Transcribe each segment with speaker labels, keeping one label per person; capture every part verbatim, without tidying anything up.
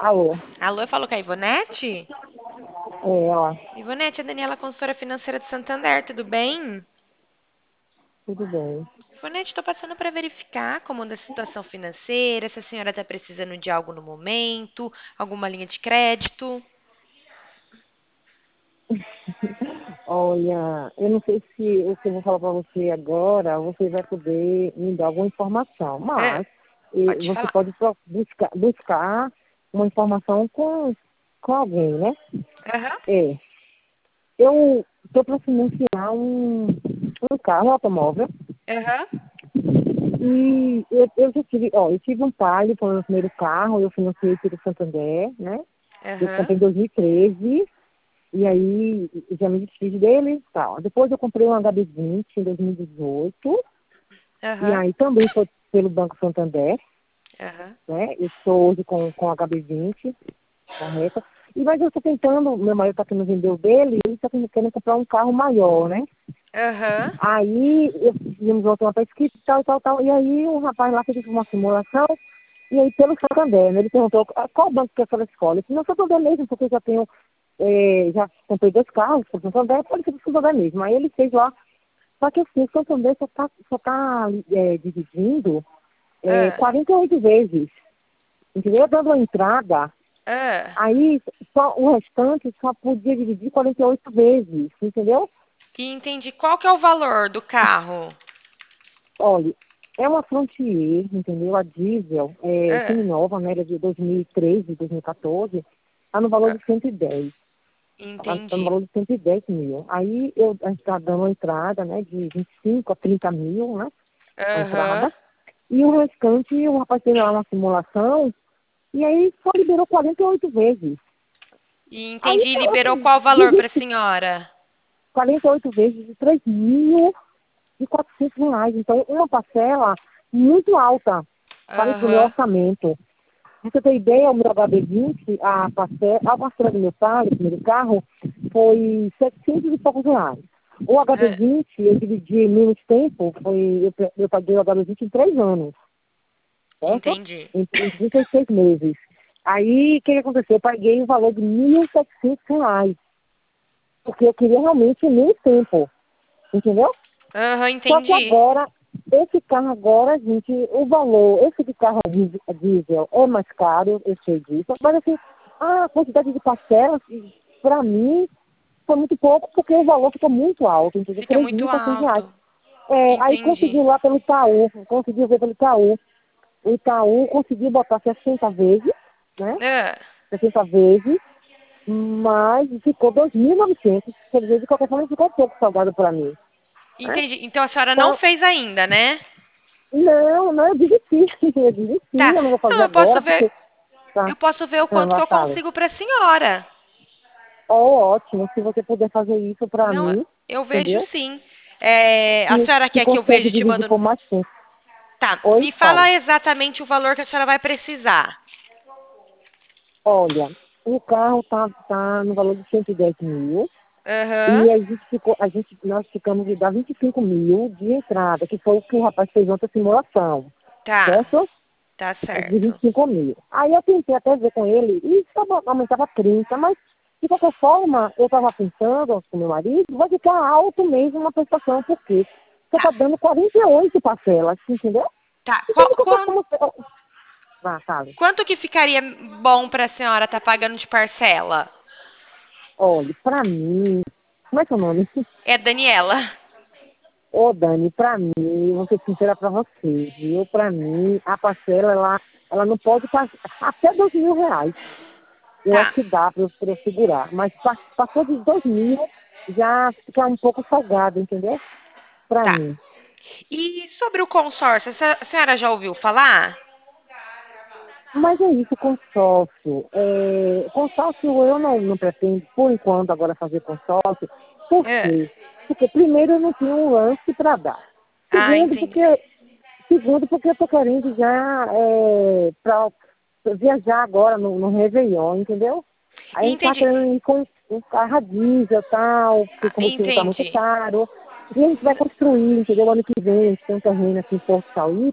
Speaker 1: Alô,
Speaker 2: Alô, eu falo com a Ivonete?
Speaker 1: é, ó,
Speaker 2: Ivonete, é a Daniela, consultora financeira de Santander, tudo bem?
Speaker 1: tudo bem.
Speaker 2: Ivonete, estou passando para verificar como anda a situação financeira, se a senhora está precisando de algo no momento, alguma linha de crédito.
Speaker 1: Olha, eu não sei se o que eu vou falar para você agora, você vai poder me dar alguma informação,
Speaker 2: É,
Speaker 1: mas eh,
Speaker 2: pode
Speaker 1: você
Speaker 2: falar.
Speaker 1: pode pro- buscar, buscar uma informação com, com alguém, né?
Speaker 2: Aham,
Speaker 1: É, eu estou para financiar um, um carro automóvel
Speaker 2: aham,
Speaker 1: e eu, eu já tive, ó, eu tive um Palio, foi o meu primeiro carro, eu financiei pelo Santander, né? Eu
Speaker 2: aham,
Speaker 1: comprei em dois mil e treze. E aí, já me desfiz dele e tal. Depois eu comprei um H B vinte em dois mil e dezoito. E
Speaker 2: aham,
Speaker 1: aí também foi pelo Banco Santander,
Speaker 2: aham.
Speaker 1: né? Eu estou hoje com, com H B vinte, correta. E mas eu estou tentando, meu marido está querendo vender o dele, e ele está querendo comprar um carro maior, né?
Speaker 2: Aham.
Speaker 1: Aí eu íamos voltar para escrita e tal, tal, tal. E aí o rapaz lá fez uma simulação, e aí pelo Santander, né? Ele perguntou "Ah, qual banco que a senhora escolhe?" Eu disse, não, Santander mesmo, porque eu já tenho, eh, já comprei dois carros, por Santander, pode ser pro Santander mesmo. Aí ele fez lá, só que assim, o Santander só está só tá, eh, dividindo eh,
Speaker 2: Ah,
Speaker 1: quarenta e oito vezes, entendeu? Dando a entrada,
Speaker 2: ah.
Speaker 1: aí só, o restante só podia dividir quarenta e oito vezes, entendeu?
Speaker 2: E entendi. Qual que é o valor do carro?
Speaker 1: Olha, é uma Frontier, entendeu? A diesel, é,
Speaker 2: Ah,
Speaker 1: semi-nova, né? Ela é de dois mil e treze, dois mil e quatorze, está no valor
Speaker 2: ah,
Speaker 1: de cento e dez. Está no
Speaker 2: entendi.
Speaker 1: valor de cento e dez mil. Aí eu, a gente está dando uma entrada, né? De vinte e cinco a trinta mil, né? A
Speaker 2: Aham.
Speaker 1: entrada. E o restante, o rapaz fez lá uma simulação, e aí só liberou quarenta e oito vezes.
Speaker 2: E
Speaker 1: Aí
Speaker 2: entendi.
Speaker 1: eu
Speaker 2: Liberou qual valor para a
Speaker 1: desisti.
Speaker 2: senhora?
Speaker 1: quarenta e oito vezes de três mil e quatrocentos reais. Então, uma parcela muito alta para o meu
Speaker 2: Aham.
Speaker 1: orçamento. Pra você ter ideia, o meu H B vinte, a parcela, a parcela do meu pai, o primeiro carro, foi setecentos e poucos reais. O
Speaker 2: Ah,
Speaker 1: H B vinte, eu dividi em menos tempo, foi, eu, pe- eu paguei o H B vinte em três anos, certo?
Speaker 2: entendi.
Speaker 1: Em, em trinta e seis meses. Aí, o que, que aconteceu? Eu paguei o valor de mil e setecentos reais, porque eu queria realmente menos tempo, entendeu?
Speaker 2: Aham,
Speaker 1: Só que
Speaker 2: entendi.
Speaker 1: agora, esse carro agora, gente, o valor, esse de carro a diesel a diesel é mais caro, eu sei disso, mas assim, a quantidade de parcelas, para mim, foi muito pouco, porque o valor ficou muito alto, entendeu?
Speaker 2: Fica
Speaker 1: três
Speaker 2: muito
Speaker 1: mil e quatrocentos reais.
Speaker 2: alto.
Speaker 1: É, aí
Speaker 2: Entendi.
Speaker 1: conseguiu lá pelo Itaú, conseguiu ver pelo Itaú. O Itaú conseguiu botar sessenta vezes, né?
Speaker 2: Ah,
Speaker 1: sessenta vezes, mas ficou dois mil e novecentos. Quer dizer, de qualquer forma, ficou um pouco salgado para mim, né?
Speaker 2: entendi. Então a senhora não
Speaker 1: Então,
Speaker 2: fez ainda, né?
Speaker 1: não, não, eu desisti. Eu desisti,
Speaker 2: Tá.
Speaker 1: eu não vou
Speaker 2: Não,
Speaker 1: fazer
Speaker 2: eu posso
Speaker 1: agora,
Speaker 2: ver,
Speaker 1: porque tá.
Speaker 2: eu posso ver o
Speaker 1: Ah,
Speaker 2: quanto que
Speaker 1: vai,
Speaker 2: eu
Speaker 1: fale.
Speaker 2: consigo para a senhora.
Speaker 1: Ó, ótimo, se você puder fazer isso pra
Speaker 2: Não,
Speaker 1: mim,
Speaker 2: eu vejo
Speaker 1: entendeu?
Speaker 2: sim. É, a
Speaker 1: Se,
Speaker 2: senhora
Speaker 1: se
Speaker 2: quer que eu veja
Speaker 1: consegue
Speaker 2: e te
Speaker 1: dividir
Speaker 2: mando.
Speaker 1: por mais tempo.
Speaker 2: Tá.
Speaker 1: Oi,
Speaker 2: Me
Speaker 1: fale.
Speaker 2: fala exatamente o valor que a senhora vai precisar.
Speaker 1: Olha, o carro tá, tá no valor de cento e dez mil
Speaker 2: Aham.
Speaker 1: e a gente ficou, a gente, nós ficamos de dar vinte e cinco mil de entrada, que foi o que o rapaz fez ontem a simulação,
Speaker 2: Tá.
Speaker 1: certo?
Speaker 2: Tá
Speaker 1: De vinte
Speaker 2: certo.
Speaker 1: e cinco mil. Aí eu tentei até ver com ele e tava, aumentava trinta, mas de qualquer forma, eu estava pensando com meu marido, vai ficar alto mesmo uma prestação, porque você
Speaker 2: Tá.
Speaker 1: está dando quarenta e oito parcelas, entendeu?
Speaker 2: Tá.
Speaker 1: Então, de
Speaker 2: Qual-
Speaker 1: qualquer
Speaker 2: quan-
Speaker 1: forma, ah, sabe?
Speaker 2: quanto que ficaria bom para a senhora estar pagando de parcela?
Speaker 1: Olha, pra mim, como é que é o nome?
Speaker 2: É Daniela.
Speaker 1: Ô, Dani, pra mim, vou ser sincera pra você, viu? Pra mim, a parcela, ela, ela não pode passar até dois mil reais. Eu acho
Speaker 2: Tá.
Speaker 1: que dá para eu, pra eu segurar. Mas pa- passou de dois mil, já fica um pouco salgado, entendeu? Para
Speaker 2: Tá.
Speaker 1: mim.
Speaker 2: E sobre o consórcio, a se- a senhora já ouviu falar?
Speaker 1: Mas é isso, consórcio. É, consórcio eu não, não pretendo, por enquanto, agora fazer consórcio. Por
Speaker 2: É.
Speaker 1: quê? Porque primeiro eu não tenho um lance para dar.
Speaker 2: Ah,
Speaker 1: Segundo,
Speaker 2: entendi.
Speaker 1: porque, segundo, porque eu estou querendo já é, para viajar agora no, no Réveillon, entendeu? Aí a gente está
Speaker 2: Entendi.
Speaker 1: querendo ir com um carro a diesel e tal, porque o
Speaker 2: Ah,
Speaker 1: combustível está muito
Speaker 2: entendi.
Speaker 1: caro. E a gente vai construir, entendeu? Ano que vem, a gente tem um terreno aqui em Porto Sauípe.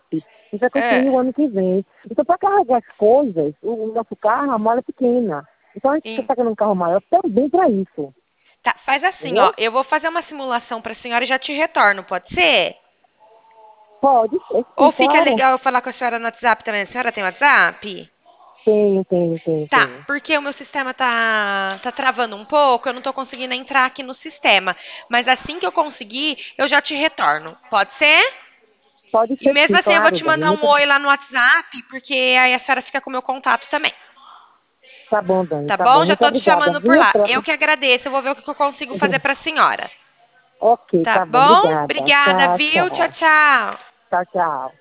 Speaker 1: e vai
Speaker 2: É.
Speaker 1: construir o ano que vem. Então, para carregar as coisas, o, o nosso carro, a mala é pequena. Então, a gente
Speaker 2: Em-
Speaker 1: está querendo um carro maior também para isso.
Speaker 2: Tá, faz assim, ó.
Speaker 1: Entendeu?
Speaker 2: Eu vou fazer uma simulação para a senhora e já te retorno, pode ser?
Speaker 1: Pode ser, sim,
Speaker 2: Ou fica
Speaker 1: claro.
Speaker 2: legal eu falar com a senhora no WhatsApp também? A senhora tem WhatsApp?
Speaker 1: Tenho, tenho, tenho,
Speaker 2: Tá,
Speaker 1: tenho.
Speaker 2: porque o meu sistema tá, tá travando um pouco, eu não tô conseguindo entrar aqui no sistema. Mas assim que eu conseguir, eu já te retorno. Pode ser?
Speaker 1: Pode
Speaker 2: E
Speaker 1: ser,
Speaker 2: mesmo
Speaker 1: sim,
Speaker 2: assim eu vou
Speaker 1: claro,
Speaker 2: te
Speaker 1: Dani.
Speaker 2: mandar um
Speaker 1: Muito...
Speaker 2: oi lá no WhatsApp, porque aí a senhora fica com o meu contato também.
Speaker 1: Tá bom, Dani,
Speaker 2: Tá
Speaker 1: tá
Speaker 2: bom?
Speaker 1: bom.
Speaker 2: Já
Speaker 1: Muito
Speaker 2: tô te
Speaker 1: obrigada,
Speaker 2: chamando por
Speaker 1: viu?
Speaker 2: lá.
Speaker 1: Pra...
Speaker 2: Eu que agradeço, eu vou ver o que eu consigo fazer pra senhora.
Speaker 1: Ok,
Speaker 2: Tá
Speaker 1: tá bom.
Speaker 2: bom?
Speaker 1: Obrigada.
Speaker 2: Obrigada,
Speaker 1: Tchau,
Speaker 2: viu? Tchau,
Speaker 1: tchau.
Speaker 2: tchau.
Speaker 1: Tchau, tchau.